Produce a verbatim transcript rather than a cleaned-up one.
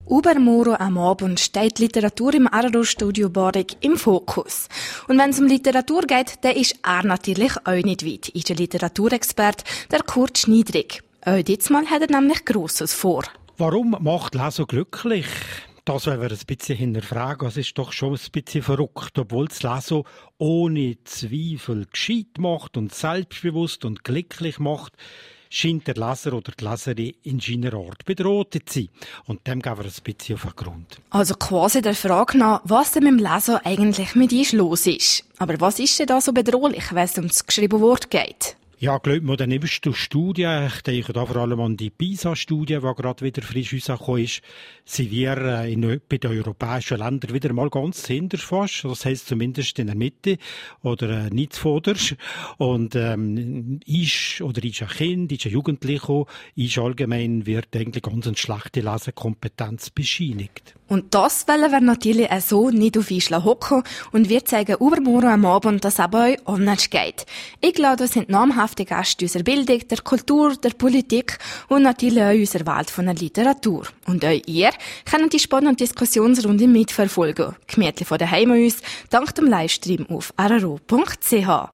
Übermorgen am Abend steht Literatur im Araro-Studio Borig im Fokus. Und wenn es um Literatur geht, dann ist er natürlich auch nicht weit, ist der Literaturexperte, der Kurt Schniedrig. Auch dieses Mal hat er nämlich Grosses vor. Warum macht Lesen glücklich? Das wollen wir ein bisschen hinterfragen. Es ist doch schon ein bisschen verrückt, obwohl das Lesen ohne Zweifel gescheit macht und selbstbewusst und glücklich macht, scheint der Leser oder die Leserin in seiner Art bedroht zu sein. Und dem geben wir ein bisschen auf den Grund. Also quasi der Frage nach, was denn mit dem Lesen eigentlich mit uns los ist. Aber was ist denn da so bedrohlich, wenn es um das geschriebene Wort geht? Ja, glaubt mir, dann nimmst du Studien, ich denke da vor allem an die PISA-Studie, die gerade wieder frisch rausgekommen ist, sind wir in, bei den europäischen Ländern wieder mal ganz hinterst fast, das heisst zumindest in der Mitte oder äh, nicht zuvorderst. Und ähm, ist oder ist ein Kind, ist ein Jugendlicher, ist allgemein wird eigentlich ganz eine schlechte Lesekompetenz bescheinigt. Und das wollen wir natürlich auch so nicht auf uns hocken und wir zeigen übermorgen am Abend, dass es aber auch anders geht. Eingeladen das sind namhafte Gäste unserer Bildung, der Kultur, der Politik und natürlich auch unserer Welt von der Literatur. Und auch ihr könnt die spannende Diskussionsrunde mitverfolgen. Gemütlich von daheim uns, dank dem Livestream auf araro punkt c h.